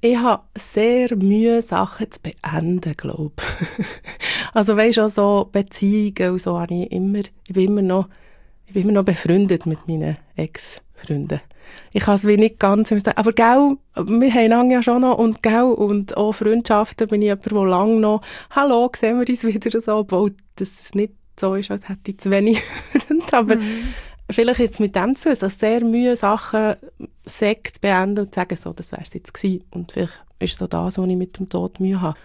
Ich habe sehr Mühe, Sachen zu beenden, glaube ich. Also weisst auch so Beziehungen und so, ich bin immer noch befreundet mit meinen Ex-Freunden. Ich kann es wie nicht ganz sagen, aber gell, wir haben lange ja schon noch und gell, und auch Freundschaften bin ich jemand, der lange noch «Hallo, sehen wir uns wieder?» so, obwohl das nicht so ist, als hätte ich zu wenig Freunde, aber vielleicht ist es mit dem zu, also sehr Mühe, Sachen zu beenden und zu sagen, so, das wäre es jetzt gewesen. Und vielleicht ist so das, was ich mit dem Tod Mühe habe.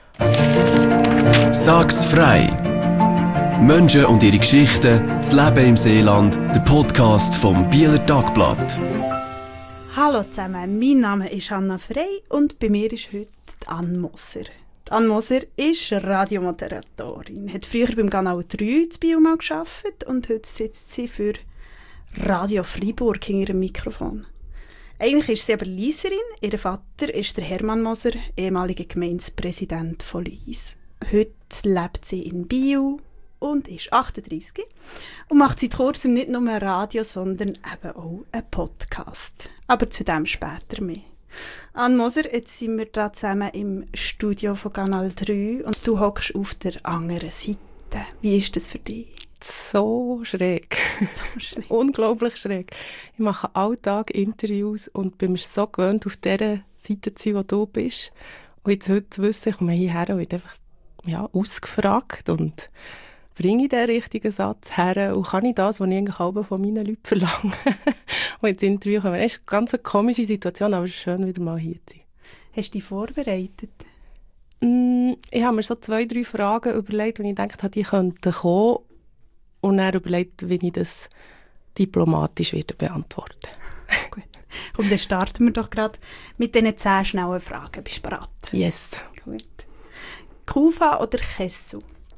Sag's frei! Menschen und ihre Geschichten, das Leben im Seeland, der Podcast vom Bieler Tagblatt. Hallo zusammen, mein Name ist Anna Frey und bei mir ist heute Anne Moser. Anne Moser ist Radiomoderatorin, hat früher beim Kanal 3 in Biel mal gearbeitet und heute sitzt sie für Radio Freiburg hinter ihrem Mikrofon. Eigentlich ist sie aber Lieserin, ihr Vater ist der Hermann Moser, ehemaliger Gemeindepräsident von Lies. Heute lebt sie in Biel und ist 38 und macht seit kurzem nicht nur Radio, sondern eben auch einen Podcast. Aber zu dem später mehr. Anne Moser, jetzt sind wir da zusammen im Studio von Kanal 3 und du hockst auf der anderen Seite. Wie ist das für dich? So schräg. So schräg. Unglaublich schräg. Ich mache alltag Interviews und bin mir so gewöhnt, auf dieser Seite zu sein, wo du bist. Und jetzt heute zu wissen, ich komme hierher und werde einfach ausgefragt und bringe ich den richtigen Satz her und kann ich das, was ich eigentlich auch von meinen Leuten verlange, die ins Interview kommen. Das ist eine ganz komische Situation, aber es ist schön, wieder mal hier zu sein. Hast du dich vorbereitet? Ich habe mir so 2-3 Fragen überlegt, die ich gedacht habe, die könnten kommen. Und dann überlegt, wie ich das diplomatisch wieder beantworten. Gut. Komm, dann starten wir doch gerade mit diesen 10 schnellen Fragen. Bist du bereit? Yes. Gut. Kufa oder Kessu?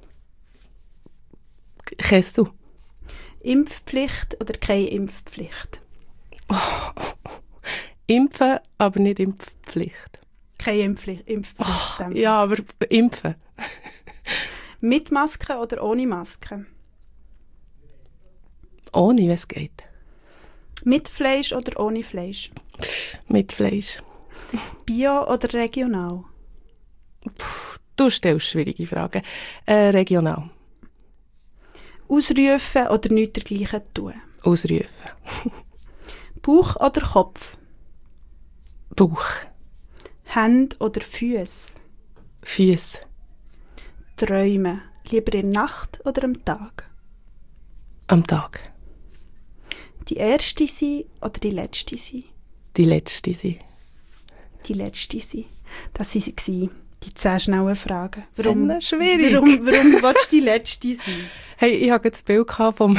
Kessu. Impfpflicht oder keine Impfpflicht? Impfen, aber nicht Impfpflicht. Keine Impfpflicht. Ja, aber impfen. Mit Maske oder ohne Maske? Ohne, wenn es geht. Mit Fleisch oder ohne Fleisch? Mit Fleisch. Bio oder regional? Du stellst schwierige Fragen. Regional. Ausrufen oder nichts dergleichen tun? Ausrufen. Bauch oder Kopf? Bauch. Hände oder Füße? Füße. Träumen. Lieber in der Nacht oder am Tag? Am Tag. Die erste sein oder die letzte sein? Die letzte sein. Die letzte sein. Das waren sie, die 10 schnellen Fragen. Warum? Schwierig. Warum willst du die letzte sein? Hey, ich hatte das Bild von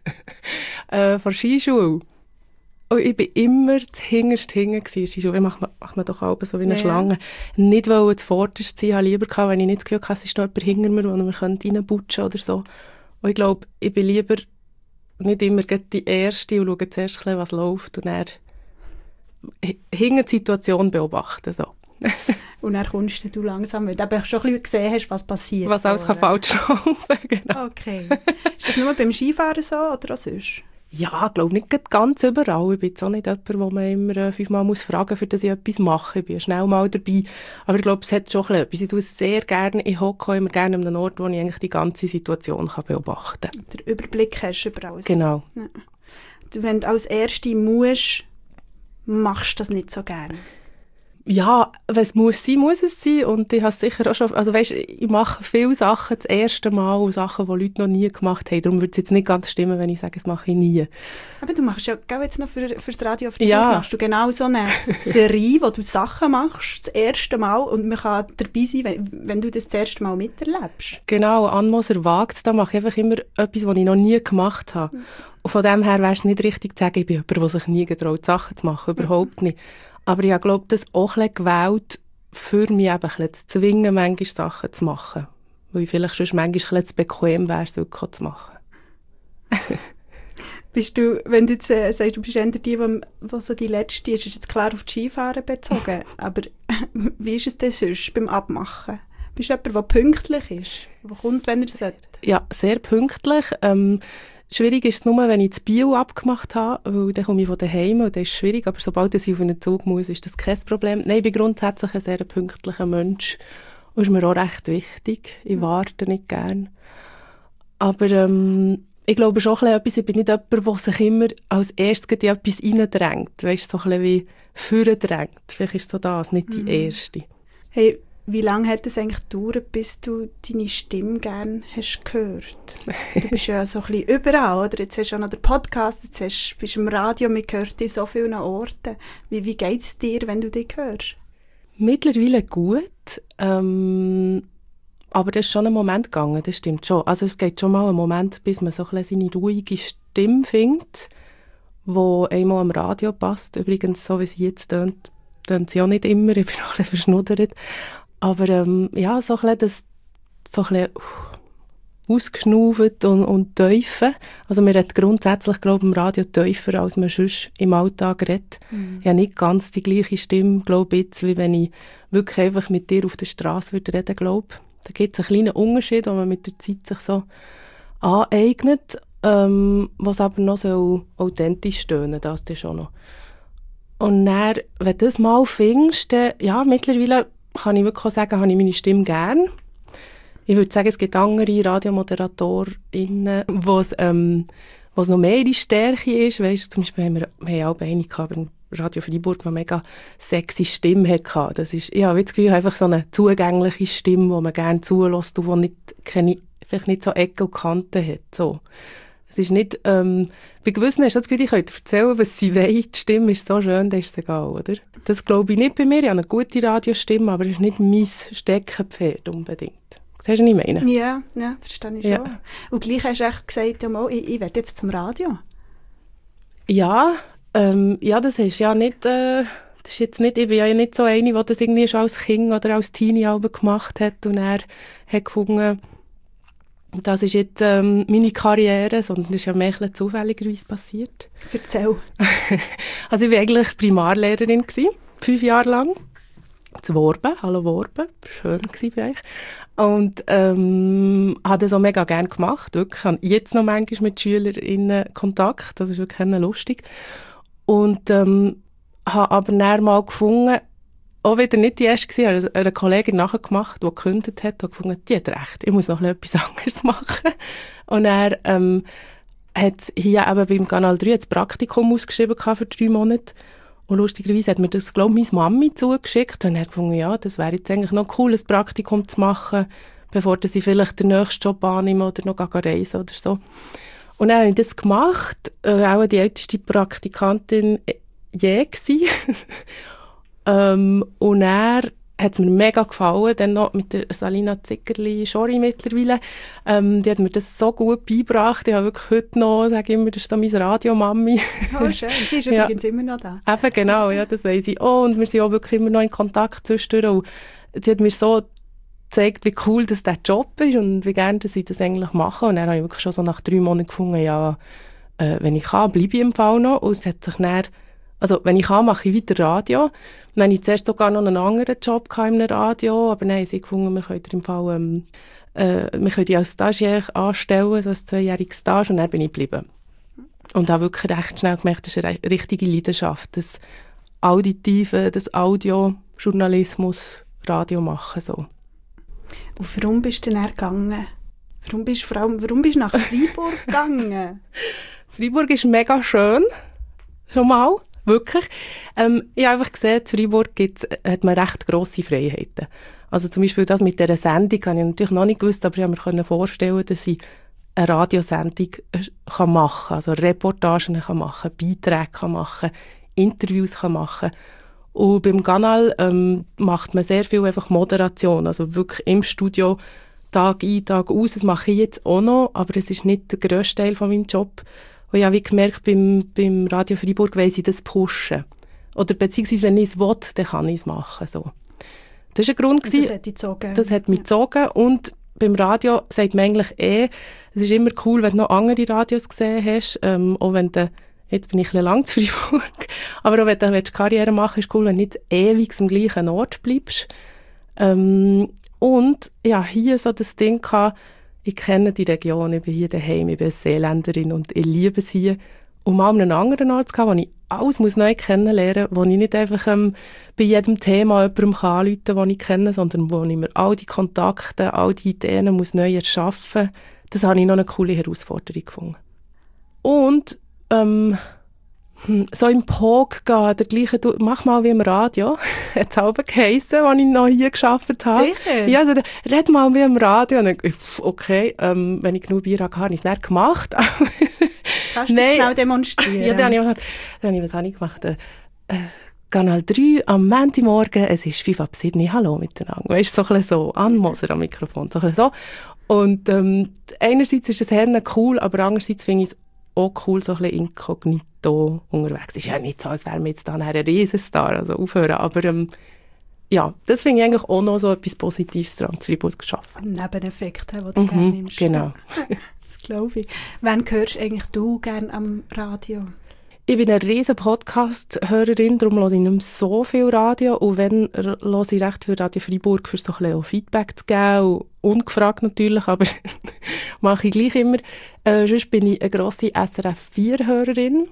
der Skischule. Und ich war immer hinterst hinten. Skischule macht man doch auch so wie eine Schlange. Nicht wollen zuvorderst sein, habe lieber gehabt, wenn ich nicht das Gefühl hatte, es ist noch jemand hinter mir, wo man reinputschen oder so. Und ich glaube, ich bin lieber nicht immer die Erste und schaue zuerst, was läuft und dann hinter die Situation beobachten. So. Und dann kommst du langsam, weil du eben schon ein bisschen gesehen hast, was passiert. Was alles kann falsch laufen, genau. Okay. Ist das nur beim Skifahren so oder auch sonst? Ja, ich glaube nicht ganz überall. Ich bin jetzt auch nicht jemand, wo man immer 5-mal muss fragen muss, für das ich etwas mache. Ich bin schnell mal dabei. Aber ich glaube, es hat schon etwas. Ich tue es sehr gerne. Ich hocke immer gerne an einem Ort, wo ich eigentlich die ganze Situation beobachten kann. Den Überblick hast du über alles. Genau. Ja. Wenn du als Erste musst, machst du das nicht so gerne. Ja, wenn es muss sein, muss es sein. Und ich habe sicher auch schon, also weißt, ich mache viele Sachen das erste Mal, und Sachen, die Leute noch nie gemacht haben. Darum würde es jetzt nicht ganz stimmen, wenn ich sage, das mache ich nie. Aber du machst ja jetzt noch für das Radio auf die machst du genau so eine Serie, wo du Sachen machst, das erste Mal, und man kann dabei sein, wenn du das erste Mal miterlebst. Genau, Anne Moser wagt es, da mache ich einfach immer etwas, was ich noch nie gemacht habe. Und von dem her wäre es nicht richtig zu sagen, ich bin jemand, der sich nie getraut, Sachen zu machen. Überhaupt nicht. Aber ich glaube, das auch ein bisschen gewählt, für mich eben ein bisschen zu zwingen, manchmal Sachen zu machen. Weil ich vielleicht schon manchmal ein bisschen zu bequem wäre, es wirklich zu machen. Bist du, wenn du jetzt sagst, du bist eher die so die Letzte ist jetzt klar auf die Skifahren bezogen, aber wie ist es denn sonst beim Abmachen? Bist du jemand, der pünktlich ist? Der kommt, wenn er sollte? Ja, sehr pünktlich. Schwierig ist es nur, wenn ich das Bio abgemacht habe, weil dann komme ich von daheim und das ist schwierig. Aber sobald ich auf einen Zug muss, ist das kein Problem. Nein, ich bin grundsätzlich ein sehr pünktlicher Mensch. Und ist mir auch recht wichtig. Ich warte nicht gern. Aber ich glaube schon etwas, ich bin nicht jemand, der sich immer als erstes in etwas reindrängt. Weißt du, so ein bisschen wie vordrängt. Vielleicht ist so das, nicht die erste. Hey, wie lange hat es eigentlich gedauert, bis du deine Stimme gerne hast gehört? Du bist ja so ein bisschen überall, oder? Jetzt hast du auch noch den Podcast, bist du im Radio, man hört dich so vielen Orten. Wie geht es dir, wenn du dich hörst? Mittlerweile gut, aber das ist schon ein Moment gegangen, das stimmt schon. Also es geht schon mal einen Moment, bis man so ein bisschen seine ruhige Stimme findet, die einmal am Radio passt. Übrigens, so wie sie jetzt tönt sie auch nicht immer, ich bin auch ein bisschen verschnuddert. Aber ja, so ein bisschen ausgeschnauft und tiefer. Also man redet grundsätzlich, glaube ich, im Radio tiefer, als man sonst im Alltag redet. Ich habe nicht ganz die gleiche Stimme, glaube ich, jetzt, wie wenn ich wirklich einfach mit dir auf der Straße reden würde, glaube ich. Da gibt es einen kleinen Unterschied, den man mit der Zeit sich so aneignet, was aber noch so authentisch tönen, das ist schon noch. Und dann, wenn du das mal findest, dann, ja, mittlerweile kann ich wirklich sagen, habe ich meine Stimme gern. Ich würde sagen, es gibt andere RadiomoderatorInnen, wo es noch mehr ihre Stärke ist. Weißt, zum Beispiel haben wir auch eine gehabt beim Radio Freiburg, die eine mega sexy Stimme hatte. Das ist, ich habe das Gefühl, einfach so eine zugängliche Stimme, die man gerne zulässt und die vielleicht nicht so Ecken und Kanten hat. So. Es ist nicht, bei gewissen hast du das Gefühl, ich könnte erzählen, was sie wollen. Die Stimme ist so schön, das ist es egal, oder? Das glaube ich nicht bei mir. Ich habe eine gute Radiostimme, aber es ist nicht mein Steckenpferd unbedingt. Siehst du, was ich meine? Ja, verstehe ich schon. Und gleich hast du echt gesagt, ich will jetzt zum Radio. Ja, das ist ja nicht, das ist jetzt nicht, ich bin ja nicht so eine, die das irgendwie schon als Kind oder als Teenie-Album gemacht hat und er hat gefunden, das ist jetzt meine Karriere, sondern das ist ja mehr zufälligerweise passiert. Erzähl. Also ich war eigentlich Primarlehrerin, 5 Jahre lang. Zu Worben, hallo Worben, schön war bei euch. Und habe das auch mega gerne gemacht, wirklich. Ich habe jetzt noch manchmal mit SchülerInnen Kontakt, das ist wirklich lustig. Und habe aber dann mal gefunden, auch wieder nicht die erste gewesen, also eine Kollegin nachher gemacht, die gekündigt hat, und gefunden, die hat recht, ich muss noch etwas anderes machen. Und er hat hier eben beim Kanal 3 das Praktikum ausgeschrieben für 3 Monate. Und lustigerweise hat mir das, glaube ich, meine Mami zugeschickt. Und er hat gefunden, ja, das wäre jetzt eigentlich noch cool, ein Praktikum zu machen, bevor sie vielleicht den nächsten Job annimmt oder noch reisen oder so. Und dann habe ich das gemacht, auch die älteste Praktikantin je gewesen. Und er hat es mir mega gefallen, dann noch mit der Salina Zickerli-Schori mittlerweile. Die hat mir das so gut beigebracht. Ich habe wirklich heute noch, sage ich immer, das ist so meine Radiomami. Oh, schön. Sie ist übrigens immer noch da. Eben, genau, ja, das weiss ich. Oh, und wir sind auch wirklich immer noch in Kontakt zwischendurch. Und sie hat mir so gezeigt, wie cool das der Job ist und wie gerne dass ich das eigentlich mache. Und dann habe ich wirklich schon so nach 3 Monaten gefunden, ja, wenn ich kann, bleibe ich im Fall noch. Und es hat sich dann, also wenn ich kann, mache ich weiter Radio. Dann hatte ich zuerst sogar noch einen anderen Job in einem Radio, aber dann haben sie gefunden, wir können im Fall, wir können die als Stagiaire anstellen, so ein 2-jähriges Stage, und dann bin ich geblieben. Und habe wirklich recht schnell gemerkt, das ist eine richtige Leidenschaft, das Auditive, das Audio, Journalismus, Radio machen, so. Und warum bist du dann gegangen? Warum bist du nach Freiburg gegangen? Freiburg ist mega schön, schon mal. Wirklich. Ich habe einfach gesehen, in Freiburg hat man recht grosse Freiheiten. Also zum Beispiel das mit dieser Sendung habe ich natürlich noch nicht gewusst, aber ich konnte mir vorstellen, dass ich eine Radiosendung machen kann, also Reportagen machen kann, Beiträge machen kann, Interviews machen kann. Und beim Kanal macht man sehr viel einfach Moderation, also wirklich im Studio Tag ein, Tag aus. Das mache ich jetzt auch noch, aber es ist nicht der grösste Teil von meinem Job. Und ich habe gemerkt, beim Radio Freiburg weiss ich das pushen. Oder beziehungsweise, wenn ich es will, dann kann ich es machen. So. Das war ein Grund. Das hat dich gezogen. Das hat mich gezogen. Und beim Radio sagt man eigentlich es ist immer cool, wenn du noch andere Radios gesehen hast, auch wenn du, jetzt bin ich ein bisschen lang zu Freiburg, aber auch wenn du Karriere machen willst, ist cool, wenn du nicht ewig am gleichen Ort bleibst. Und ja, hier so das Ding gehabt, ich kenne die Region, ich bin hier daheim, ich bin Seeländerin und ich liebe es hier. Um mal an einen anderen Ort zu gehen, wo ich alles neu kennenlernen muss, wo ich nicht einfach bei jedem Thema jemandem anrufen kann, den ich kenne, sondern wo ich mir all die Kontakte, all die Ideen muss neu erschaffen muss. Das habe ich noch eine coole Herausforderung gefunden. Und so im Pog gehen, der gleiche, mach mal wie im Radio, hat es auch geheissen, als ich noch hier gearbeitet habe. Sicher? Ja, also, red mal wie im Radio. Und ich, okay, wenn ich genug Bier hatte, habe ich es nicht gemacht. Kannst du das schnell demonstrieren? Ja, was habe ich gemacht? Kanal 3 am Montagmorgen, es ist 5:07, hallo miteinander. Weißt du, so ein bisschen so, Ann Moser am Mikrofon, so ein bisschen so. Und einerseits ist es sehr cool, aber andererseits finde ich es auch cool, so ein bisschen inkognito unterwegs. Es ist ja nicht so, als wären wir jetzt dann ein Riesenstar, also aufhören, aber ja, das finde ich eigentlich auch noch so etwas Positives daran, zu Freiburg geschaffen. Ein Nebeneffekt, den du gerne nimmst. Genau. Das glaube ich. Wann hörst eigentlich du gerne am Radio? Ich bin eine riesen Podcast-Hörerin, darum höre ich nicht mehr so viel Radio. Und wenn, höre ich recht viel Radio Freiburg, für so ein bisschen Feedback zu geben. Und ungefragt natürlich, aber mache ich gleich immer. Sonst bin ich eine grosse SRF4-Hörerin,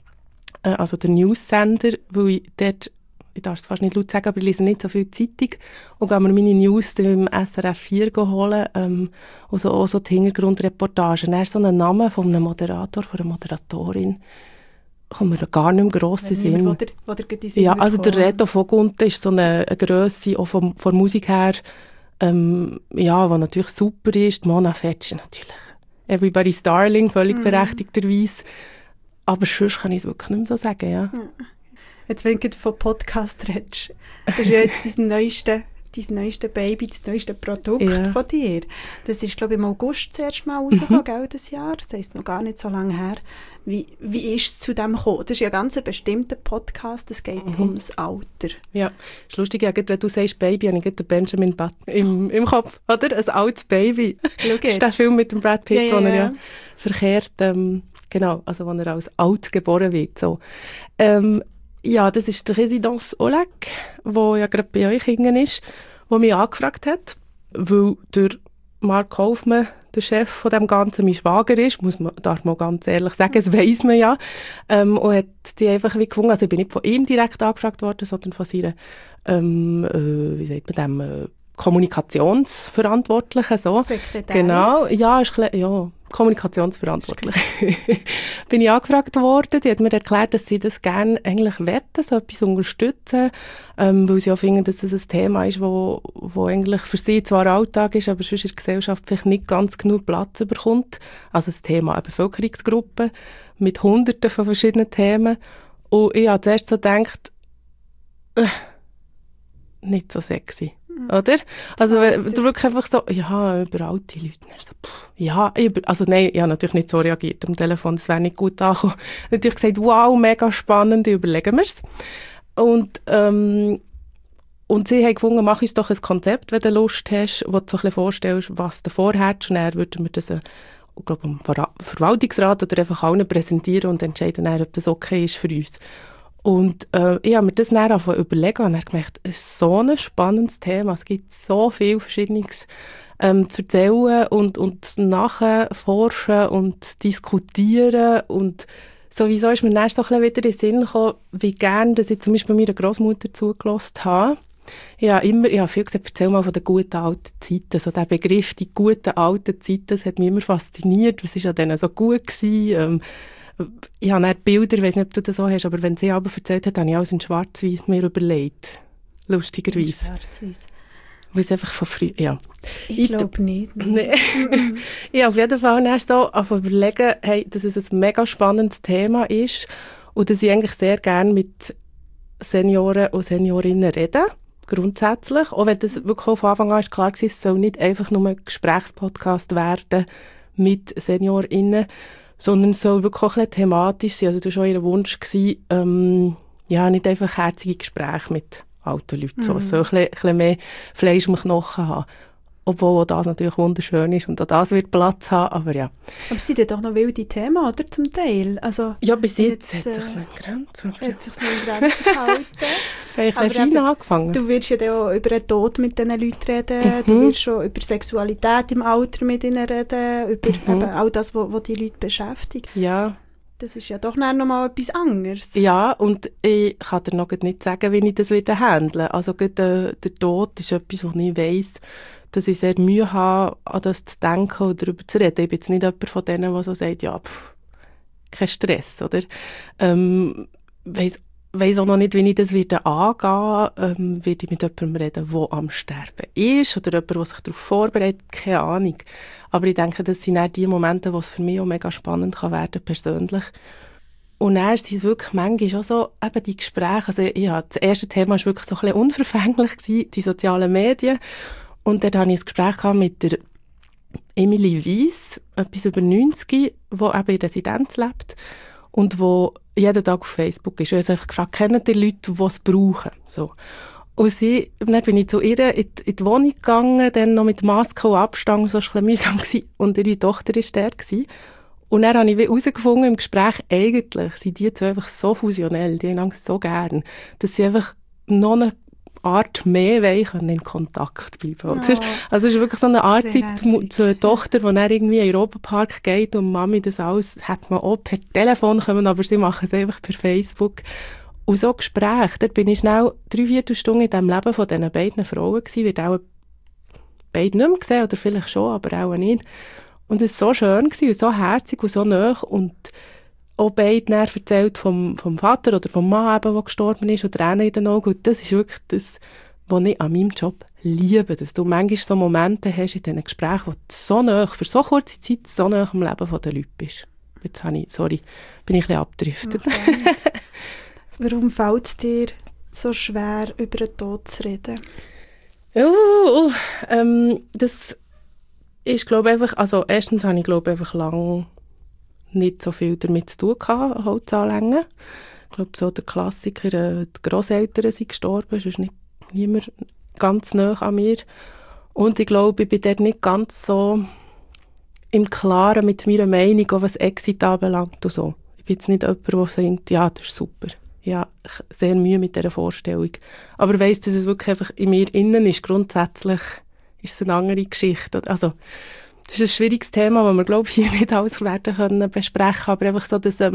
also der News-Sender, weil ich dort, ich darf es fast nicht laut sagen, aber ich lese nicht so viel Zeitung und gehe mir meine News beim SRF 4 holen und auch so die Hintergrundreportagen. Er ist so ein Name von einem Moderator, von einer Moderatorin, kommt mir da gar nicht mehr gross in Sinn. Wo der ja, also der Reto Vogunten ist so eine Grösse, auch von Musik her, ja, die natürlich super ist. Die Mona Fetsch natürlich. Everybody's Darling, völlig berechtigterweise. Aber sonst kann ich es wirklich nicht mehr so sagen, ja. Jetzt, wenn du von Podcast redest, das ist ja jetzt dein neueste Baby, das neueste Produkt von dir. Das ist, glaube ich, im August zuerst mal rausgekommen, gell, das Jahr. Das heisst noch gar nicht so lange her. Wie ist es zu dem gekommen? Das ist ja ganz ein bestimmter Podcast, es geht ums Alter. Ja, das ist lustig, wenn du sagst Baby, habe ich den Benjamin Button im Kopf, oder? Ein altes Baby. Das ist der Film mit dem Brad Pitt, wo er ja verkehrt, genau, also wo er als alt geboren wird. So. Ja, das ist die Résidence Oleg, die ja gerade bei euch hinten ist, die mich angefragt hat, weil der Mark Kaufmann, der Chef von dem Ganzen, mein Schwager ist, darf man ganz ehrlich sagen, das weiss man ja, und hat die einfach wie gefunden, also ich bin nicht von ihm direkt angefragt worden, sondern von seiner, wie sagt man dem, Kommunikationsverantwortlichen, so. Sekretärin. Genau, ja, Kommunikationsverantwortlich. Bin ich angefragt worden, die hat mir erklärt, dass sie das gerne eigentlich wetten, so etwas unterstützen, weil sie auch finden, dass das ein Thema ist, wo eigentlich für sie zwar Alltag ist, aber sonst in der Gesellschaft vielleicht nicht ganz genug Platz bekommt. Also das Thema eine Bevölkerungsgruppe mit Hunderten von verschiedenen Themen. Und ich habe zuerst so gedacht, nicht so sexy. Oder? Also du wirklich einfach so, ja, über alte Leute. So, ja, also nein, ich habe natürlich nicht so reagiert am Telefon, das wäre nicht gut angekommen. Natürlich gesagt, wow, mega spannend, überlegen wir es. Und sie haben gefunden, mach uns doch ein Konzept, wenn du Lust hast, wo du so ein bisschen vorstellst, was du vorhast. Und dann würden wir das, ich glaube, am Verwaltungsrat oder einfach allen präsentieren und entscheiden dann, ob das okay ist für uns. Und ich habe mir das dann überlegen und dann gemerkt, es ist so ein spannendes Thema. Es gibt so viel Verschiedenes zu erzählen und nachforschen und diskutieren. Und sowieso ist mir dann so ein bisschen wieder in den Sinn gekommen, wie gerne dass ich zum Beispiel meiner Großmutter zugelassen habe. Ich habe viel gesagt, erzähl mal von den guten alten Zeiten. So der Begriff, die guten alten Zeiten, das hat mich immer fasziniert. Was war an denen so gut gewesen? Ich habe nicht Bilder, ich weiss nicht, ob du das so hast, aber wenn sie aber erzählt hat, habe ich alles in Schwarz-Weiß mir überlegt. Lustigerweise. Schwarz-Weiß. Weil es einfach von früh, ja. Ich glaube nicht. Nee. Ich habe auf jeden Fall erst so überlegen, hey, dass es ein mega spannendes Thema ist und dass ich eigentlich sehr gerne mit Senioren und Seniorinnen rede, grundsätzlich. Auch wenn das wirklich von Anfang an ist klar war, es soll nicht einfach nur ein Gesprächspodcast werden mit SeniorInnen, sondern es soll wirklich auch ein bisschen thematisch sein. Also das war auch ihr Wunsch gewesen, ja, nicht einfach herzige Gespräche mit alten Leuten. So. Es soll ein bisschen mehr Fleisch am Knochen haben. Obwohl auch das natürlich wunderschön ist und auch das wird Platz haben, aber ja. Aber es sind ja doch noch wilde Themen, oder, zum Teil? Also, Ja, bis jetzt hat es sich nicht Grenzen. Hat sich nicht Grenzen gehalten. Ich habe fein angefangen. Du wirst ja dann auch über den Tod mit diesen Leuten reden, du wirst schon über Sexualität im Alter mit ihnen reden, über eben all das, was die Leute beschäftigt. Ja. Das ist ja doch noch mal etwas anderes. Ja, und ich kann dir noch nicht sagen, wie ich das handeln werde. Also der Tod ist etwas, wo ich weiss, dass ich sehr Mühe habe, an das zu denken oder darüber zu reden. Ich bin jetzt nicht jemand von denen, der so sagt, ja, kein Stress, oder? Weiss auch noch nicht, wie ich das angehen werde ich mit jemandem reden, der am Sterben ist oder jemand, der sich darauf vorbereitet, keine Ahnung. Aber ich denke, das sind auch die Momente, wo es für mich auch mega spannend kann werden, persönlich. Und dann sind es wirklich manchmal auch so, eben die Gespräche, also das erste Thema war wirklich so ein bisschen unverfänglich gewesen, die sozialen Medien. Und dort hatte ich ein Gespräch mit der Emily Weiss, etwas über 90, die eben in Residenz lebt und die jeden Tag auf Facebook ist. Und ich habe einfach gefragt, kennen die Leute, die es brauchen? So. Und dann bin ich zu ihr in die Wohnung gegangen, dann noch mit Maske und Abstand, so war es ein bisschen mühsam gewesen. Und ihre Tochter war dort gewesen. Und dann habe ich herausgefunden im Gespräch, eigentlich sind die zwei einfach so fusionell, die haben so gern, dass sie einfach noch eine Art mehr wollen, in Kontakt bleiben. Oder? Also es ist wirklich so eine Art Zeit zu einer Tochter, die dann irgendwie in den Europapark geht und Mami das alles, hat man auch per Telefon kommen, aber sie machen es einfach per Facebook. Und so Gespräche, da bin ich schnell 3/4 Stunden in dem Leben von diesen beiden Frauen gewesen, wird auch beide nicht mehr gesehen, oder vielleicht schon, aber auch nicht. Und es war so schön gewesen, und so herzig und so nah. Und auch beide dann erzählt vom Vater oder vom Mann, eben, der gestorben ist, oder Tränen in den Augen. Und das ist wirklich das, was ich an meinem Job liebe. Dass du manchmal so Momente hast in diesen Gesprächen, wo du so nah, für so kurze Zeit so nah am Leben der Leute bist. Jetzt bin ich ein bisschen abgedriftet. Okay. Warum fällt es dir so schwer, über den Tod zu reden? Das ist, glaube ich, einfach, also erstens habe ich, glaube ich, einfach lange nicht so viel damit zu tun gehabt, Holz anlängen. Ich glaube, so der Klassiker, die Grosseltern sind gestorben, es ist niemand ganz nah an mir. Und ich glaube, ich bin dort nicht ganz so im Klaren mit meiner Meinung, auch was Exit anbelangt und so. Ich bin jetzt nicht jemand, der sagt, ja, das ist super. Ja, sehr Mühe mit dieser Vorstellung. Aber ich weiss, dass es wirklich einfach in mir innen ist. Grundsätzlich ist es eine andere Geschichte. Also, das ist ein schwieriges Thema, das wir, glaube ich, hier nicht alles werden können besprechen. Aber einfach so, dass,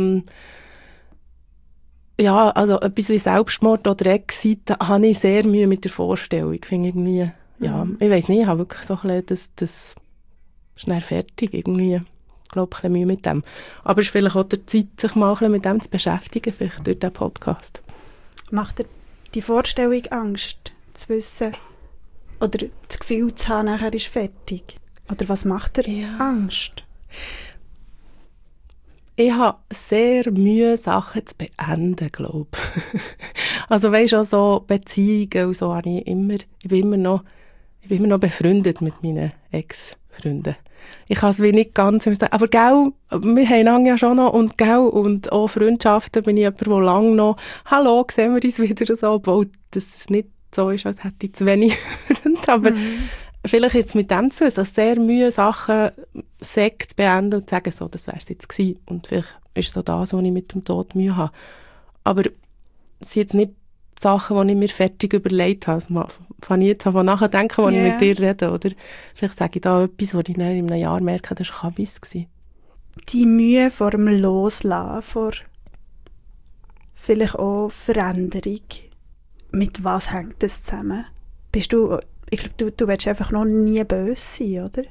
ja, also etwas wie Selbstmord oder Exit, da habe ich sehr Mühe mit der Vorstellung. Ich finde irgendwie, ja, ich weiss nicht, ich habe wirklich so ein bisschen das schnell fertig irgendwie. Ich glaube, ein bisschen Mühe mit dem. Aber es ist vielleicht auch der Zeit, sich mal ein bisschen mit dem zu beschäftigen, vielleicht durch diesen Podcast. Macht dir die Vorstellung Angst, zu wissen oder das Gefühl zu haben, nachher ist fertig? Oder was macht dir Angst? Ich habe sehr Mühe, Sachen zu beenden, glaube ich. Also weisst du, auch so Beziehungen und so, ich bin immer noch befreundet mit meinen Ex-Freunden. Ich kann es wie nicht ganz sagen, aber gell, wir haben lange ja schon noch und auch Freundschaften bin ich jemand, der lange noch, hallo, sehen wir uns wieder so, obwohl das nicht so ist, als hätte ich zu wenig Freunde, aber vielleicht ist es mit dem zu, also sehr Mühe, Sachen zu beenden und zu sagen, so, das wäre es jetzt gewesen. Und vielleicht ist es so das, was ich mit dem Tod Mühe habe. Aber es sind jetzt nicht Sachen, die ich mir fertig überlegt habe. Also fange ich jetzt an nachdenken, als ich mit dir rede. Oder vielleicht sage ich da etwas, wo ich dann in einem Jahr merke, das war Kabis. Die Mühe vor dem Loslassen, vor vielleicht auch Veränderung. Mit was hängt das zusammen? Ich glaube, du willst einfach noch nie böse sein, oder?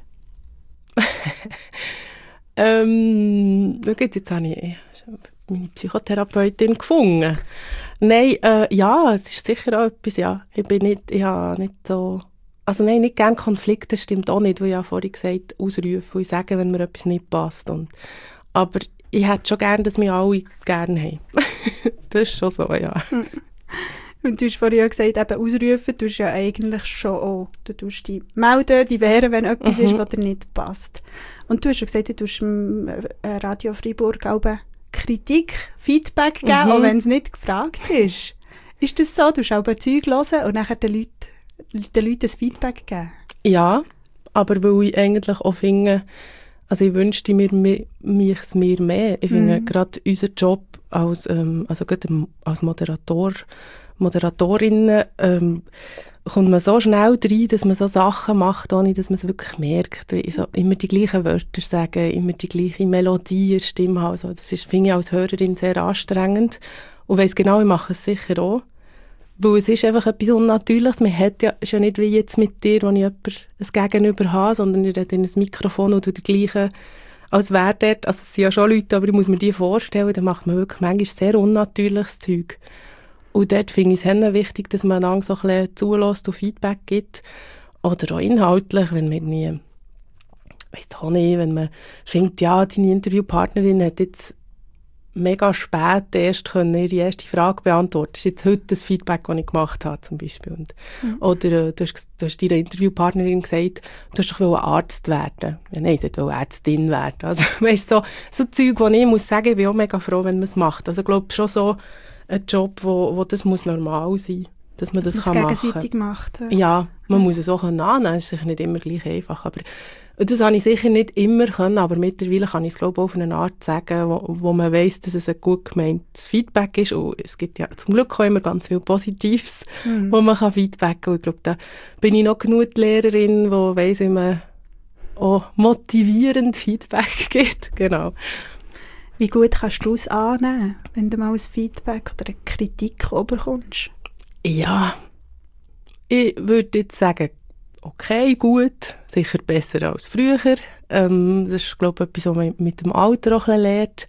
Jetzt habe ich meine Psychotherapeutin gefunden. Nein, ja, es ist sicher auch etwas, ja. Ich habe nicht so, also nein, nicht gerne Konflikte, das stimmt auch nicht, weil ich ja vorhin gesagt habe, ausrufen und sagen, wenn mir etwas nicht passt. Aber ich hätte schon gerne, dass wir alle gerne haben. Das ist schon so, ja. Und du hast vorhin gesagt, eben ausrufen, du ja eigentlich schon auch. Du tust dich melden, die wehren, wenn etwas ist, was dir nicht passt. Und du hast schon gesagt, du tust im Radio Freiburg auch Kritik, Feedback geben, auch wenn es nicht gefragt ist. Ist das so? Du hast auch Zeug hören und nachher den Leuten das Feedback geben? Ja, aber weil ich eigentlich auch finde, also ich wünschte mir mehr. Ich finde gerade unseren Job als, also gerade als Moderatorin kommt man so schnell rein, dass man so Sachen macht, ohne dass man es wirklich merkt. Wie so immer die gleichen Wörter sagen, immer die gleiche Melodie in der Stimme. Also das ist, finde ich, als Hörerin sehr anstrengend. Und weiss genau, ich mache es sicher auch. Weil es ist einfach etwas Unnatürliches. Man hat ja, ist ja nicht wie jetzt mit dir, wo ich ein Gegenüber habe, sondern ich rede in ein Mikrofon und die gleichen als wäre dort. Also es sind ja schon Leute, aber ich muss mir die vorstellen, da macht man wirklich manchmal sehr unnatürliches Zeug. Und dort finde ich es wichtig, dass man dann so ein bisschen zulässt und Feedback gibt. Oder auch inhaltlich, wenn man nie, weiss auch nicht, wenn man findet, ja, deine Interviewpartnerin hat jetzt mega spät erst ihre erste Frage beantworten. Das ist jetzt heute das Feedback, das ich gemacht habe, zum Beispiel. Und, oder du hast deiner Interviewpartnerin gesagt, du hast doch Arzt werden. Ja, nein, sie wollte Ärztin werden. Also, weißt, so Zeug, wo ich muss sagen, ich bin auch mega froh, wenn man es macht. Also, ich glaube, schon so ein Job, wo das muss normal sein, dass man das kann machen. Gegenseitig macht. Ja, man muss es auch annehmen. Es ist sicher nicht immer gleich einfach. Aber das habe ich sicher nicht immer können, aber mittlerweile kann ich es, glaube ich, auf eine Art sagen, wo man weiss, dass es ein gut gemeintes Feedback ist. Und es gibt ja zum Glück auch immer ganz viel Positives, wo man kann feedbacken kann. Und ich glaube, da bin ich noch genug die Lehrerin, die weiss, wie man auch motivierend Feedback gibt. Genau. Wie gut kannst du es annehmen, wenn du mal ein Feedback oder eine Kritik bekommst? Ja, ich würde jetzt sagen, okay, gut, sicher besser als früher. Das ist, glaube ich, etwas, was man mit dem Alter auch ein bisschen lernt.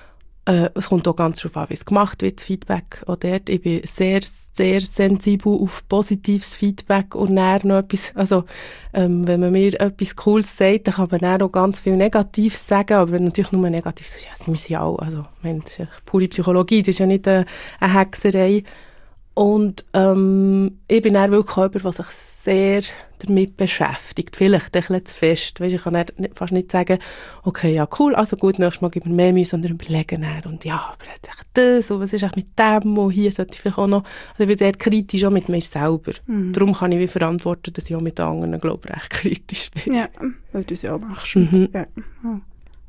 Es kommt auch ganz darauf an, wie es gemacht wird, das Feedback. Auch dort, ich bin sehr, sehr sensibel auf positives Feedback und dann noch etwas, also wenn man mir etwas Cooles sagt, dann kann man dann auch ganz viel Negatives sagen, aber natürlich nur Negatives, ja, wir sind ja auch, also ich meine, das ist ja pure Psychologie, das ist ja nicht eine Hexerei. Und ich bin dann wirklich jemand, der sich sehr damit beschäftigt. Vielleicht ein bisschen zu fest. Weißt, ich kann fast nicht sagen, okay, ja cool, also gut, nächstes Mal geben wir mehr Mühe, sondern überlegen dann. Und ja, aber das und was ist eigentlich mit dem und hier sollte ich vielleicht auch noch... Also ich bin sehr kritisch auch mit mir selber. Darum kann ich wie verantworten, dass ich auch mit anderen, glaube ich, recht kritisch bin. Ja, weil du es ja auch machst. Ja. Oh.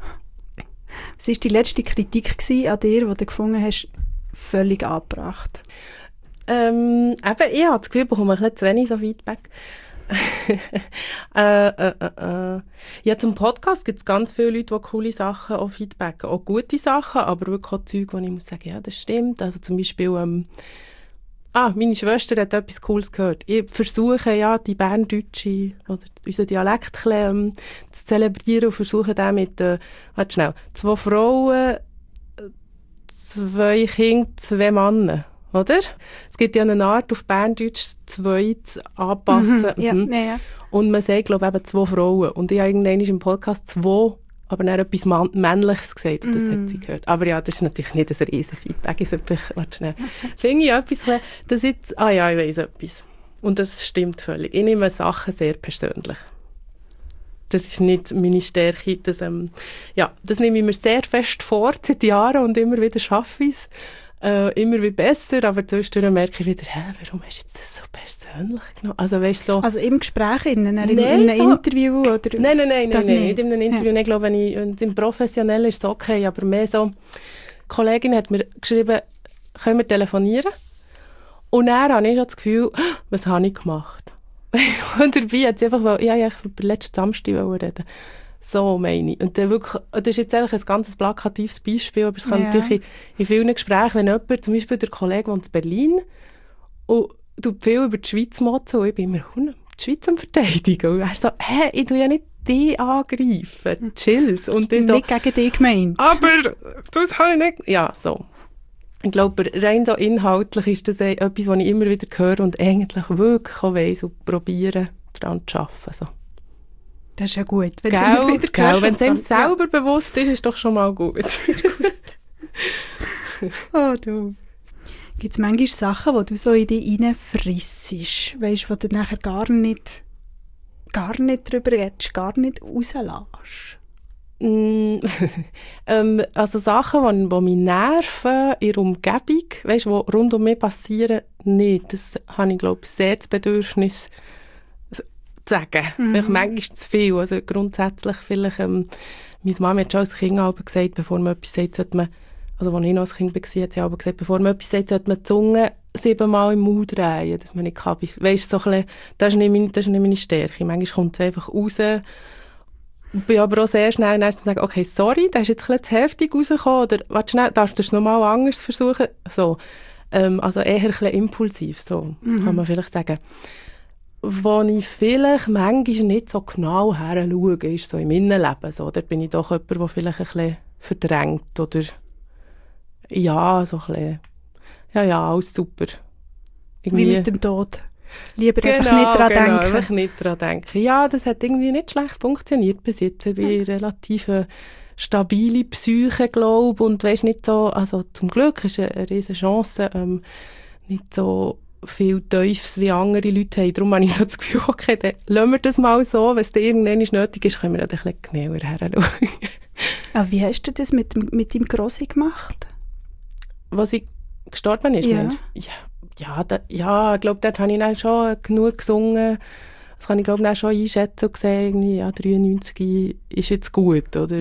Was war die letzte Kritik an dir, die du gefunden hast, völlig angebracht? Eben, ich habe das Gefühl, ich bekomme ein bisschen zu wenig so Feedback. Ja, zum Podcast gibt es ganz viele Leute, die coole Sachen auch feedbacken. Auch gute Sachen, aber wirklich auch Zeug, wo ich muss sagen, ja, das stimmt. Also zum Beispiel, meine Schwester hat etwas Cooles gehört. Ich versuche ja, die Berndeutsche oder unseren Dialekt zu zelebrieren und versuche den mit, 2 Frauen, 2 Kinder, 2 Männer. Oder? Es gibt ja eine Art, auf Berndeutsch 2 zu anpassen. Ja. Und man sagt, glaube ich, eben 2 Frauen. Und ich habe irgendwann im Podcast 2, aber dann etwas Männliches gesagt. Und das hat sie gehört. Aber ja, das ist natürlich nicht ein riesen Feedback. Finde ich etwas, das jetzt, ich weiss etwas. Und das stimmt völlig. Ich nehme Sachen sehr persönlich. Das ist nicht meine Stärke. Das nehme ich mir sehr fest vor, seit Jahren, und immer wieder schaffe ich es. Immer wie besser, aber zwischendurch merke ich wieder, warum hast du jetzt das so persönlich genommen? Also, weißt, so, also im Gespräch, in einem Interview? Oder nein, nicht in einem Interview. Ja. Ich glaube, wenn es im Professionellen ist es okay, aber mehr so, eine Kollegin hat mir geschrieben, können wir telefonieren? Und dann habe ich schon das Gefühl, was habe ich gemacht? Und dabei hat sie einfach, ich über letzten Samstag reden. So meine ich. Und dann wirklich, das ist jetzt einfach ein ganz plakatives Beispiel, aber es kann natürlich in vielen Gesprächen, wenn jemand, zum Beispiel der Kollege wohnt in Berlin und tut viel über die Schweiz motzen, und ich bin immer die Schweiz am Verteidigen. Und er so, ich tue ja nicht dich angreifen, chills. Und ich so, nicht gegen dich gemeint. Aber das habe ich nicht... Ja, so. Ich glaube, rein so inhaltlich ist das etwas, was ich immer wieder höre und eigentlich wirklich auch weiss und probiere, daran zu arbeiten. So. Das ist ja gut. Wenn es einem selber bewusst ist, ist doch schon mal gut. Oh du. Gibt es manchmal Sachen, die du so in dich reinfrissst, weißt, wo du nachher gar nicht drüber redest, gar nicht rauslässt? Also Sachen, die mich nerven in der Umgebung, weißt, die rund um mich passieren, nicht. Das habe ich, glaube ich, sehr das Bedürfnis, sagen. Vielleicht manchmal zu viel. Also grundsätzlich vielleicht, meine Mama hat schon als Kind aber gesagt, bevor man etwas sagt, sollte man, also als ich noch als Kind war, hat sie aber gesagt, bevor man etwas sagt, sollte man die Zunge 7-mal im Mund drehen, dass man nicht kann. Weisst, so ein bisschen, das ist nicht meine Stärke. Manchmal kommt es einfach raus. Ich bin aber auch sehr schnell zu sagen, okay, sorry, das ist jetzt ein bisschen zu heftig rausgekommen, oder warte schnell, darfst du es nochmal anders versuchen? So. Also eher ein bisschen impulsiv, so kann man vielleicht sagen. Wo ich vielleicht manchmal nicht so genau her schaue, ist so im Innenleben. So. Da bin ich doch jemand, der vielleicht ein bisschen verdrängt oder ja, so ein bisschen, ja, alles super. Irgendwie, wie mit dem Tod. Lieber einfach nicht dran denken. Einfach nicht dran denken. Ja, das hat irgendwie nicht schlecht funktioniert bis jetzt. Ich bin relativ stabile Psyche, glaube und weißt nicht so, also zum Glück ist eine riesige Chance, nicht so viel Teufels wie andere Leute haben. Darum habe ich so das Gefühl, okay, dann lassen wir das mal so, wenn es irgendwann nötig ist, können wir dann ein bisschen genauer hinschauen. Aber wie hast du das mit deinem Grossi gemacht? Was ich gestorben ist, ja. Ja, ich glaube, dort habe ich dann schon genug gesungen. Das kann ich, glaube ich, schon einschätzen und sehen, ja, 93 ist jetzt gut, oder?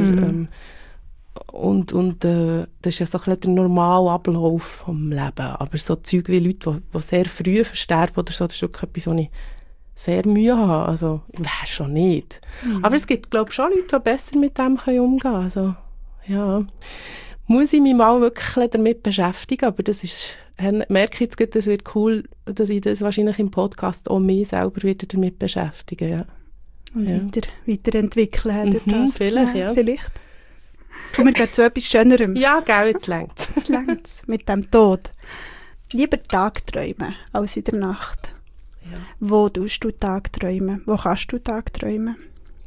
Das ist ja so ein bisschen der normale Ablauf vom Leben. Aber so Zeug wie Leute, die sehr früh versterben oder so, das ist wirklich etwas, wo ich sehr Mühe habe. Also, wäre schon nicht. Aber es gibt, glaube ich, schon Leute, die besser mit dem umgehen können. Also, ja. Muss ich mich mal wirklich damit beschäftigen, aber das ist, merke ich jetzt, das wird cool, dass ich das wahrscheinlich im Podcast auch mich selber wieder damit beschäftigen, ja. Und weiterentwickeln. Vielleicht, ja. Vielleicht. Kommen wir gleich zu etwas Schönerem. Ja, gell, jetzt längt's. Jetzt längt's mit dem Tod. Lieber Tagträumen als in der Nacht. Ja. Wo tust du Tagträumen? Wo kannst du Tagträumen?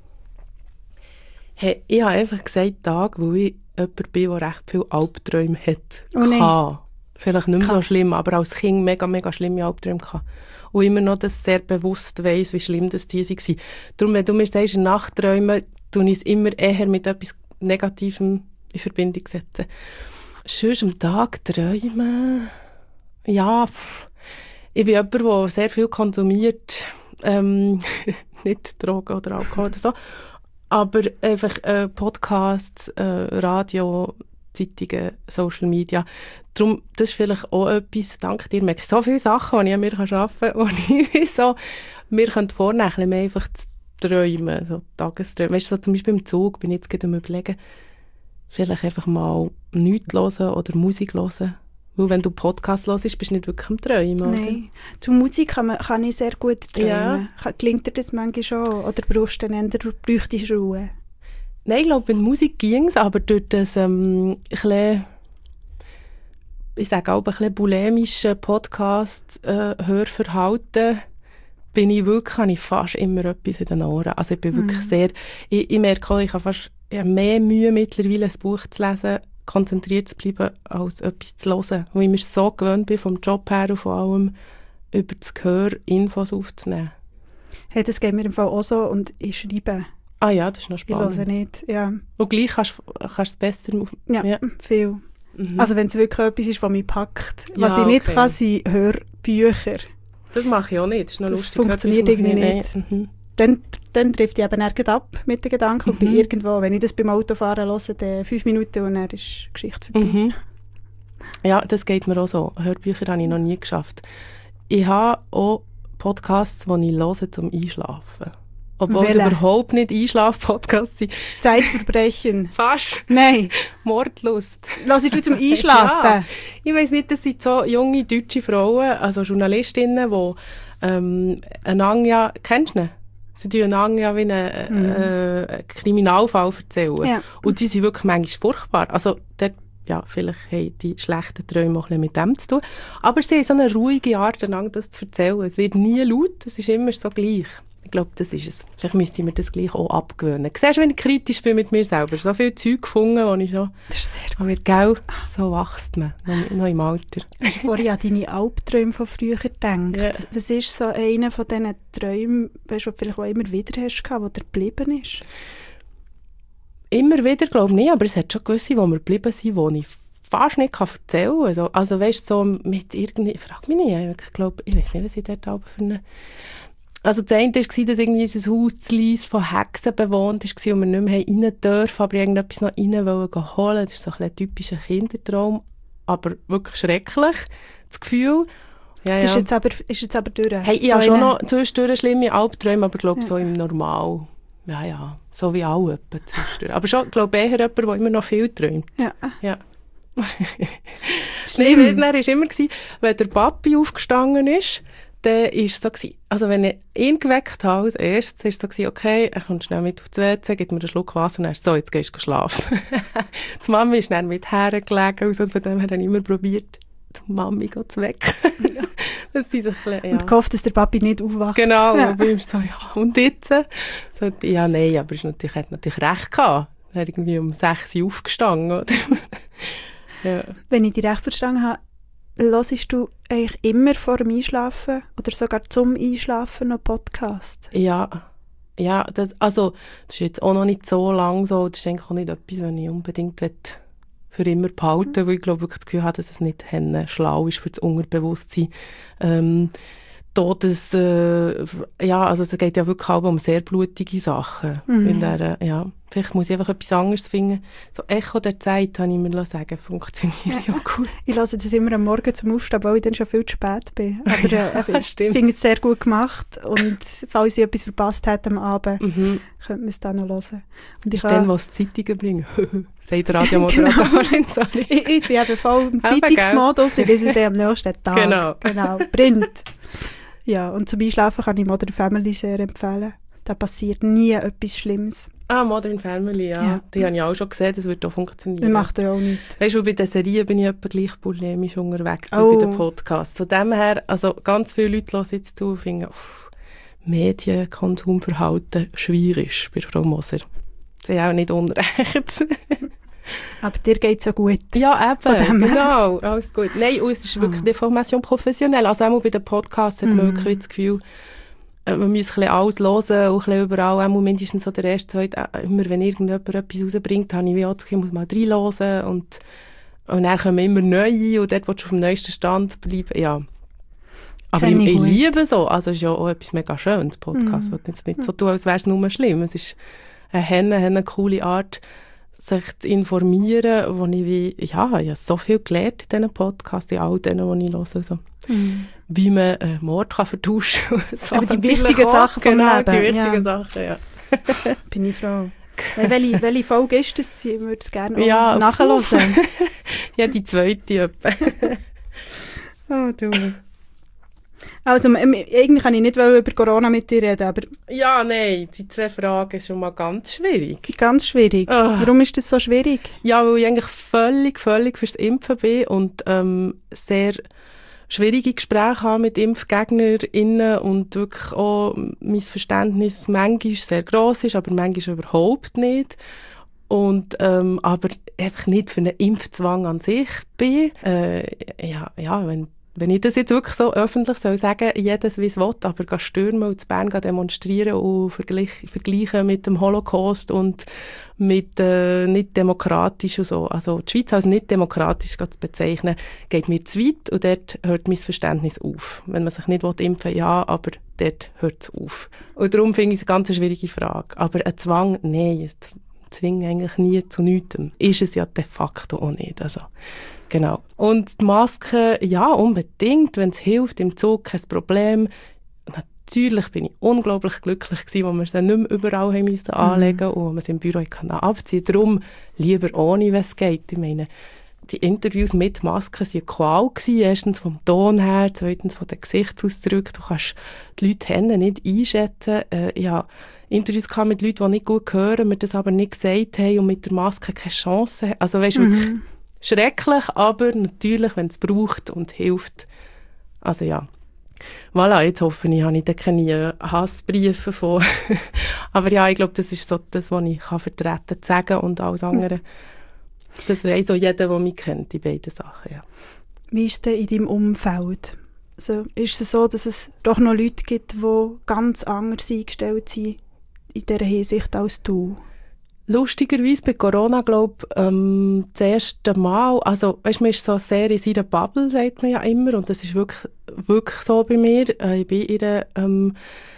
Hey, ich habe einfach gesagt Tag, weil ich jemand bin, der recht viele Albträume hat. Vielleicht nicht mehr so schlimm, aber als Kind mega, mega schlimme Albträume hatte. Und immer noch das sehr bewusst weiss, wie schlimm das die waren. Darum, wenn du mir sagst, Nachträume, tue ich es immer eher mit etwas Negativem in Verbindung setzen. Sonst am Tag träumen, ja, ich bin jemand, der sehr viel konsumiert, nicht Drogen oder Alkohol oder so, aber einfach Podcasts, Radio, Zeitungen, Social Media. Darum, das ist vielleicht auch etwas, dank dir merke ich so viele Sachen, die ich an mir arbeiten kann, die ich so, mir vornehmen könnte, mehr einfach zu träumen, so Tagesträume. Weißt du, so zum Beispiel im Zug bin ich jetzt gerade am Überlegen, vielleicht einfach mal nichts hören oder Musik hören. Weil wenn du Podcasts hörst, bist du nicht wirklich am Träumen, oder? Nein, zu Musik kann ich sehr gut träumen. Ja. Gelingt dir das manchmal schon? Oder brauchst du dann bräuchtest du Ruhe? Nein, ich glaube, mit Musik ging es, aber durch das ich sage auch ein bisschen bulimische Podcast-Hörverhalten bin ich wirklich, habe ich fast immer etwas in den Ohren. Also ich bin wirklich sehr, ich merke auch, ich habe fast mehr Mühe mittlerweile, ein Buch zu lesen, konzentriert zu bleiben, als etwas zu hören. Weil ich mir so gewöhnt bin, vom Job her und vor allem über das Gehör Infos aufzunehmen. Hey, das geht mir im Fall auch so und ich schreibe. Ah ja, das ist noch spannend. Ich höre nicht, ja. Und gleich kannst du es besser... Ja, viel. Also wenn es wirklich etwas ist, was mich packt. Was ich nicht kann, sind Hörbücher. Das mache ich auch nicht. Das ist noch das lustig. Funktioniert irgendwie nicht. Dann trifft ich eben nirgends ab mit den Gedanken und bin irgendwo, wenn ich das beim Autofahren höre, dann 5 Minuten und dann ist die Geschichte vorbei. Ja, das geht mir auch so. Hörbücher habe ich noch nie geschafft. Ich habe auch Podcasts, die ich höre zum Einschlafen. Obwohl es überhaupt nicht Einschlaf-Podcasts sind. Zeitverbrechen. Fast. Nein. Mordlust. Hörst du zum Einschlafen? Ja. Ich weiss nicht, das sind so junge deutsche Frauen, also Journalistinnen, die einander ja, kennst du ihn? Sie erzählen einander ja wie einen Kriminalfall erzählen. Ja. Und die sind wirklich manchmal furchtbar. Also dort, ja, vielleicht haben die schlechten Träume auch ein bisschen mit dem zu tun. Aber sie haben so eine ruhige Art, einander das zu erzählen. Es wird nie laut, es ist immer so gleich. Ich glaube, das ist es. Vielleicht müsste ich mir das gleich auch abgewöhnen. Siehst du, wenn ich kritisch bin mit mir selber? So viel Zeug gefunden, wo ich so... Das ist sehr gut. Aber gell, so wächst man, noch im Alter. Hast du vorhin an deine Albträume von früher gedacht? Ja. Was ist so einer von diesen Träumen, weißt du, vielleicht auch immer wieder hast, der dir geblieben ist? Immer wieder, glaube ich nicht, aber es hat schon gewisse, die mir geblieben sind, die ich fast nicht erzählen kann. Also weißt du, so mit irgendwie... Ich frage mich nicht, ich glaube, ich weiß nicht, was ich dort für eine... Also das eine war, dass irgendwie unser Haus zu Lyss von Hexen bewohnt war und wir nicht mehr rein dürfen, aber irgendetwas noch rein holen. Das ist so ein typischer Kindertraum, aber wirklich schrecklich, das Gefühl. Ja. Ist jetzt aber durch? Hey, ich habe schon noch zwischendurch schlimme Albträume, aber ich glaube so im Normal. Ja, so wie alle zwischendurch. Aber schon, glaube ich, eher jemand, der immer noch viel träumt. Ja. Schlimm. Nein, es war immer, wenn der Papi aufgestanden ist, dann war es so, also wenn ich ihn geweckt habe als erstes, war es so, okay, er kommt schnell mit auf die WC, gibt mir einen Schluck Wasser und dann ist so, jetzt gehst du schlafen. Die Mami ist dann mit hergelegen, also von dem her habe ich immer probiert, die Mami zu wecken. Das sind so ein bisschen, Und gehofft, dass der Papi nicht aufwacht. Genau, und bei ihm ist so, ja, und jetzt? So, ja, nein, aber er hat natürlich recht gehabt. Er ist irgendwie um 6 Uhr aufgestanden, oder? Ja. Wenn ich dich recht verstanden habe, hörst du eigentlich immer vor dem Einschlafen oder sogar zum Einschlafen noch Podcast? Ja, das ist jetzt auch noch nicht so lang so. Das ist eigentlich auch nicht etwas, was ich unbedingt für immer behalten, weil ich glaube wirklich das Gefühl habe, dass es nicht schlau ist für das Unterbewusstsein. Also es geht ja wirklich auch um sehr blutige Sachen. Vielleicht muss ich einfach etwas anderes finden. So Echo der Zeit, habe ich mir sagen, funktioniert ja gut. Ich höre das immer am Morgen zum Aufstehen, weil ich dann schon viel zu spät bin. Aber ich finde es sehr gut gemacht und falls ich etwas verpasst hätte am Abend, könnte man es dann noch hören. Und das ist dann, was die Zeitungen bringen, sagt Radiomoderatorin. Genau. Ich bin eben voll im Zeitungsmodus, ich lese dann am nächsten Tag. Genau. Print. Ja, und zum Einschlafen kann ich Modern Family sehr empfehlen. Da passiert nie etwas Schlimmes. Modern Family, ja. Die habe ich auch schon gesehen, das wird auch funktionieren. Das macht er auch nicht. Weißt du, bei den Serien bin ich etwa gleich polemisch unterwegs wie bei den Podcasts. Von dem her, also ganz viele Leute hören jetzt zu und finden, Medienkonsumverhalten schwierig bei Frau Moser. Sie haben auch nicht unrecht. Aber dir geht es ja gut. Ja, eben, genau, alles gut. Nein, und es ist wirklich die Formation professionell. Also auch bei den Podcasts hat man wirklich das Gefühl, man muss ein bisschen alles hören und ein bisschen überall, auch mindestens so der erste, zweite, immer wenn irgendjemand etwas rausbringt, habe ich wie auch das Gefühl, muss mal reinhören und dann kommen immer neue und dort willst du auf dem neuesten Stand bleiben, ja. Aber ich liebe so, also es ist ja auch etwas mega Schönes, Podcast. Ich jetzt nicht so tun, als wäre es nur schlimm. Es ist eine coole Art, sich zu informieren, wo ich habe so viel gelernt in diesen Podcasts, in all denen, die ich höre. Also, wie man Mord kann vertauschen kann. So. Aber die wichtigen Sachen vom Leben. Die wichtigen Sachen, ja. Bin ich froh. Welche Folge ist das? Ich würde es gerne auch nachhören. Ja, die zweite. Oh, du. Also, eigentlich kann ich nicht über Corona mit dir reden, aber... Ja, nein, die 2 Fragen sind schon mal ganz schwierig. Ganz schwierig? Warum ist das so schwierig? Ja, weil ich eigentlich völlig fürs Impfen bin und sehr schwierige Gespräche habe mit ImpfgegnerInnen und wirklich auch mein Verständnis manchmal sehr gross ist, aber manchmal überhaupt nicht. Und aber einfach nicht für einen Impfzwang an sich bin. Wenn ich das jetzt wirklich so öffentlich soll sagen, jedes wie es will, aber gehen stürmen und in Bern demonstrieren und vergleichen mit dem Holocaust und mit nicht demokratisch und so. Also die Schweiz als nicht demokratisch zu bezeichnen, geht mir zu weit und dort hört mein Verständnis auf. Wenn man sich nicht impfen will, ja, aber dort hört es auf. Und darum finde ich es eine ganz schwierige Frage. Aber ein Zwang, nein, es zwingt eigentlich nie zu nichts. Ist es ja de facto auch nicht. Also, genau. Und die Maske, ja, unbedingt, wenn es hilft, im Zug kein Problem. Natürlich bin ich unglaublich glücklich gewesen, wo wir sie nicht mehr überall haben müssen anlegen und wo man sie im Büro abziehen kann. Darum lieber ohne, wenn es geht. Ich meine, die Interviews mit Masken waren Qual gewesen. Erstens vom Ton her, zweitens von den Gesichtsausdrücken. Du kannst die Leute nicht einschätzen. Interviews mit Leuten, die nicht gut hören, mir das aber nicht gesagt haben und mit der Maske keine Chance haben. Also weißt du, schrecklich, aber natürlich, wenn es braucht und hilft. Also ja. Voilà, jetzt hoffe ich, habe ich da keine Hassbriefe von. Aber ja, ich glaube, das ist so das, was ich vertreten kann, sagen und alles andere. Das weiss auch jeder, der mich kennt, die beiden Sachen, ja. Wie ist es denn in deinem Umfeld? Also, ist es so, dass es doch noch Leute gibt, die ganz anders eingestellt sind in dieser Hinsicht als du? Lustigerweise bei Corona, glaube ich, das erste Mal, also weißt, man ist so sehr in seiner Bubble, sagt man ja immer, und das ist wirklich so bei mir. Ich bin in einer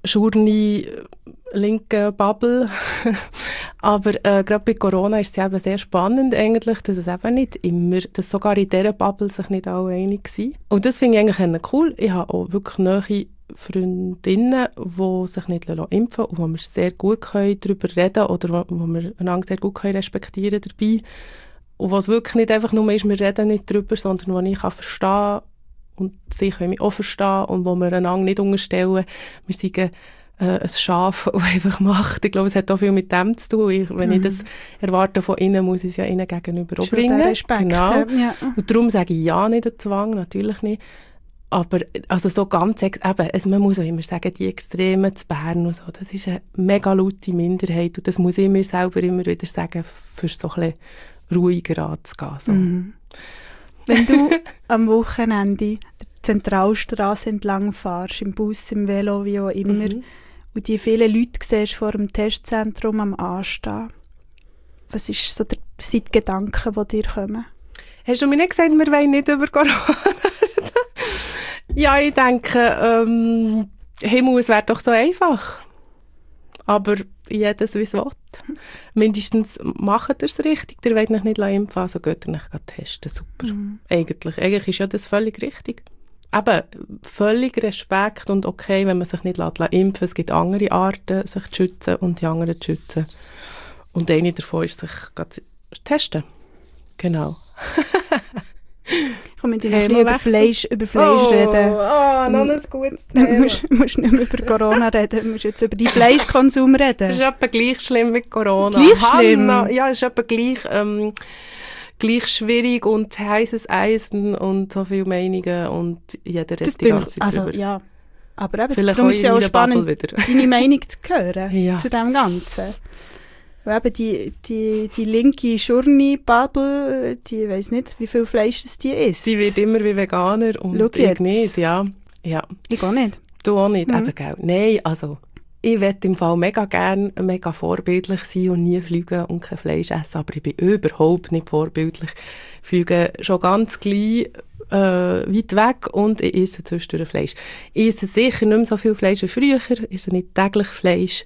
schurni linken Bubble. Aber gerade bei Corona ist es eben sehr spannend eigentlich, dass es eben nicht immer, dass sogar in dieser Bubble sich nicht alle einig sind. Und das finde ich eigentlich cool. Ich habe auch wirklich nahe Freundinnen, die sich nicht impfen lassen und wo wir sehr gut darüber reden können oder wo wir einander sehr gut respektieren dabei. Und was wirklich nicht einfach nur ist, wir reden nicht darüber, sondern wo ich verstehen kann und sie können mich auch verstehen und wo wir einander nicht unterstellen, wir sind ein Schaf, das einfach macht. Ich glaube, es hat auch viel mit dem zu tun. Wenn ich das erwarte von ihnen, muss ich es ja ihnen gegenüber auch bringen. Respekt. Genau. Ja. Und darum sage ich ja nicht den Zwang, natürlich nicht. Aber also so ganz, man muss auch immer sagen, die Extremen zu Bern und so, das ist eine mega laute Minderheit und das muss ich mir selber immer wieder sagen, für so ein bisschen ruhiger anzugehen. So. Mhm. Wenn du am Wochenende die Zentralstraße entlang fährst, im Bus, im Velo, wie auch immer, und die vielen Leute siehst vor dem Testzentrum am Anstehen, was ist so der Gedanken, die dir kommen? Hast du mir nicht gesagt, wir wollen nicht über Corona reden? Ja, ich denke, Himmel, es wäre doch so einfach. Aber jedes wie es will. Mindestens macht ihr es richtig, ihr wollt euch nicht impfen, also geht ihr euch testen. Super. Eigentlich ist ja das völlig richtig. Eben, völlig Respekt und okay, wenn man sich nicht impfen lässt. Es gibt andere Arten, sich zu schützen und die anderen zu schützen. Und eine davon ist, sich zu testen. Genau. Kommen wir noch über Fleisch reden? Noch ein gutes Thema. Du musst nicht mehr über Corona reden, du musst jetzt über deinen Fleischkonsum reden. Das ist etwa gleich schlimm wie Corona. Gleich schlimm? Ja, es ist etwa gleich schwierig und heißes Eisen und so viele Meinungen und jeder redet die ganze Zeit drüber. Ja. Aber eben, vielleicht darum ist es ja auch spannend, wieder. deine Meinung zu hören ja. zu dem Ganzen. Und eben die linke Schurni-Bubble, die weiss nicht, wie viel Fleisch das die isst. Die wird immer wie Veganer und Schau ich jetzt. nicht, ja. Ich auch nicht. Du auch nicht, eben, gell. Nein, also ich möchte im Fall mega gerne mega vorbildlich sein und nie fliegen und kein Fleisch essen, aber ich bin überhaupt nicht vorbildlich. Ich fliege schon ganz klein weit weg und ich esse zwischendurch Fleisch. Ich esse sicher nicht mehr so viel Fleisch wie früher, ich esse nicht täglich Fleisch,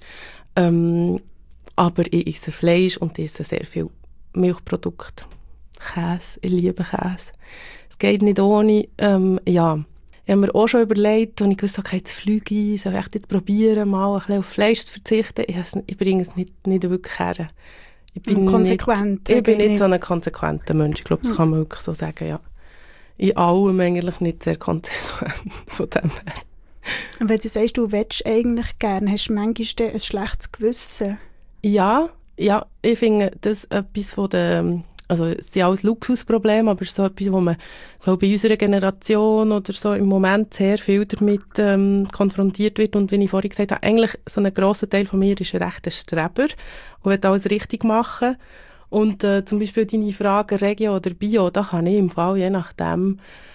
aber ich esse Fleisch und ich esse sehr viel Milchprodukte. Käse, ich liebe Käse. Es geht nicht ohne, ja. Ich habe mir auch schon überlegt, als ich wusste, okay, jetzt fliege ich, soll ich jetzt probieren, mal ein bisschen auf Fleisch zu verzichten. Ich bringe es nicht wirklich her. Ich bin konsequent. Ich bin nicht so ein konsequenter Mensch. Ich glaube, das kann man wirklich so sagen, ja. In allem eigentlich nicht sehr konsequent von dem her. Und wenn du sagst, du willst eigentlich gerne, hast du manchmal ein schlechtes Gewissen? Ja, ich finde, das etwas von den, also es sind alles Luxusprobleme, aber es ist so etwas, wo man, glaube ich, in unserer Generation oder so im Moment sehr viel damit konfrontiert wird. Und wie ich vorhin gesagt habe, eigentlich so ein grosser Teil von mir ist ein rechter Streber und will alles richtig machen. Und zum Beispiel deine Frage Regio oder Bio, da kann ich im Fall je nachdem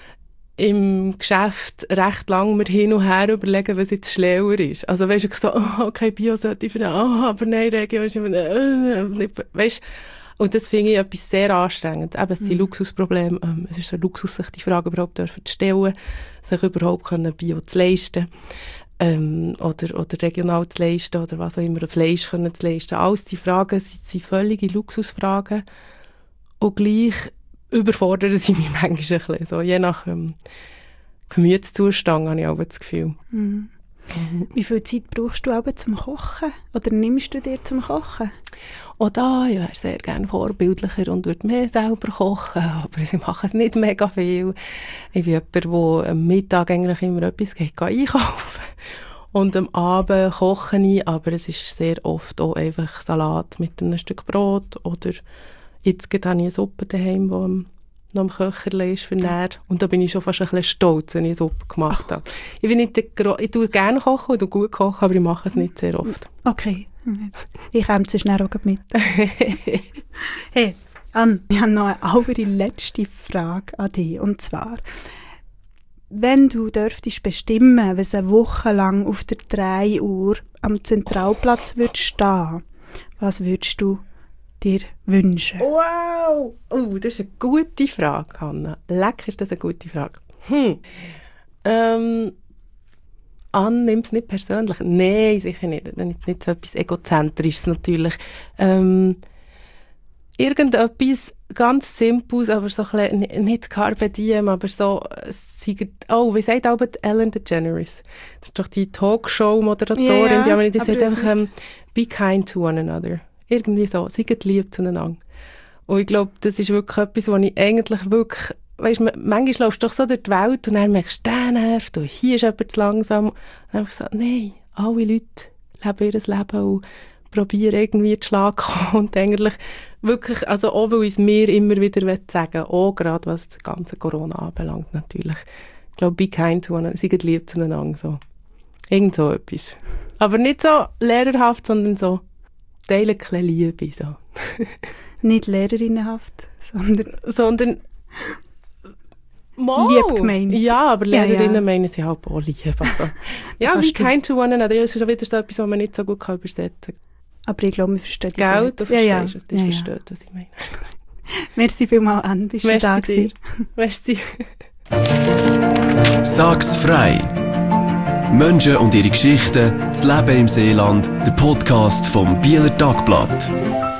im Geschäft recht lange mir hin und her überlegen, was jetzt schlauer ist. Also weisst du, so, okay, Bio sollte ich finden, aber nein, Regio ist immer, weisst. Und das finde ich etwas sehr Anstrengendes. Eben, es sind Luxusprobleme. Es ist ein Luxus, sich die Frage überhaupt zu stellen, sich überhaupt Bio zu leisten oder regional zu leisten oder was auch immer, Fleisch zu leisten. Alles diese Fragen sind völlige Luxusfragen und gleich überfordern sie mich manchmal ein bisschen. So, je nach Gemütszustand habe ich auch das Gefühl. Mhm. Wie viel Zeit brauchst du aber zum Kochen? Oder nimmst du dir zum Kochen? Auch da, ich wäre sehr gerne vorbildlicher und würde mehr selber kochen, aber ich mache es nicht mega viel. Ich bin jemand, der am Mittag eigentlich immer etwas einkaufen und am Abend koche ich, aber es ist sehr oft auch einfach Salat mit einem Stück Brot oder jetzt habe ich eine Suppe daheim, die noch am Köcherle ist für näher. Und da bin ich schon fast ein bisschen stolz, wenn ich eine Suppe gemacht habe. Ich tue gerne kochen und gut kochen, aber ich mache es nicht sehr oft. Okay. Ich komme zu schnell auch mit. Hey, Ann, ich habe noch eine allerletzte Frage an dich. Und zwar, wenn du dürftest bestimmen, was eine Woche lang auf der 3 Uhr am Zentralplatz würdest stehen, was würdest du dir wünschen? Wow! Das ist eine gute Frage, Hanna. Leck, ist das eine gute Frage. nimm es nicht persönlich. Nein, sicher nicht. Nicht so etwas Egozentrisches natürlich. Irgendetwas ganz Simples, aber so ein bisschen, nicht Carpe Diem, aber so, wie sagt auch Ellen DeGeneres? Das ist doch die Talkshow-Moderatorin, die sagt einfach, be kind to one another. Irgendwie so, seid lieb zueinander. Und ich glaube, das ist wirklich etwas, was ich eigentlich wirklich, weisst, manchmal läufst du doch so durch die Welt und dann merkst du, der nervt, und hier ist jemand zu langsam. Und dann habe ich gesagt, nein, alle Leute leben ihr Leben und probieren irgendwie zu Schlag kommen. Und eigentlich wirklich, also auch weil ich es mir immer wieder sagen will, auch gerade was das ganze Corona anbelangt natürlich. Ich glaube, be kind to one, seid lieb zueinander. So. Irgend so etwas. Aber nicht so lehrerhaft, sondern so teilen ein bisschen Liebe. So. Nicht lehrerinnenhaft, sondern lieb gemeint. Ja, aber Lehrerinnen meinen sie halt auch lieb. Also, ja, wie kind to one another. Das ist schon wieder so etwas, was man nicht so gut übersetzen kann. Aber ich glaube, wir verstehen dich gut. Du verstehst es. Du verstehst, was ich meine. Merci vielmals, Anne. Bist du da gewesen? Merci. Sag's frei. Menschen und ihre Geschichten, das Leben im Seeland, der Podcast vom Bieler Tagblatt.